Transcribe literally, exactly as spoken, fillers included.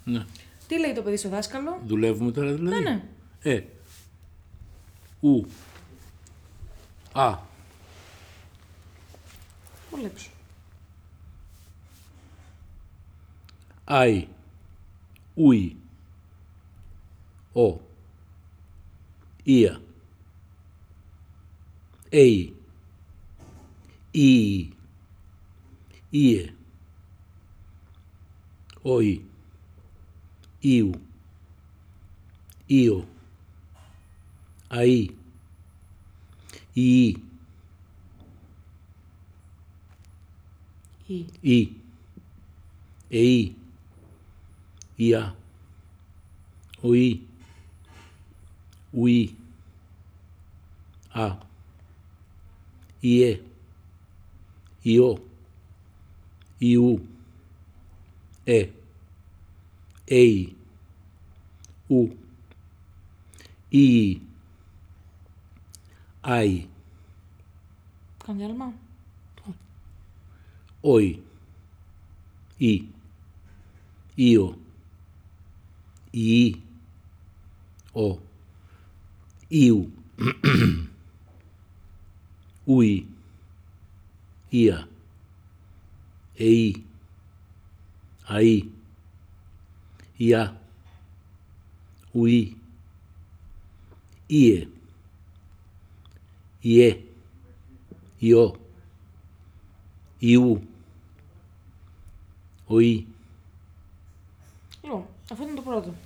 Ναι. Τι λέει το παιδί στο δάσκαλο? Δουλεύουμε τώρα δηλαδή. Ναι, ναι. Ε. Ου. Α. Βολέψου. Άι. Ουι. Ο. Ία. Έι. Ι. Ίε. Όι. Ιου. Ίο. Αΐ. Ιη. Ή. Ή. Εΐ. Ιά. Οΐ. Ουί. Α. Ιε. Ιώ. Ιού. Ε. Έι. Ου. Ή. Άι. Κάνω διάλειμμα. Όι. Ή. Ήο. Ιή. Ο. Ιου. Ουι. Ία. Εΐ. Αΐ. Ιά. Ουί. Ίε. Ιε. Ιώ. Ιού. Οΐ. Λοιπόν, αυτό είναι το πρώτο.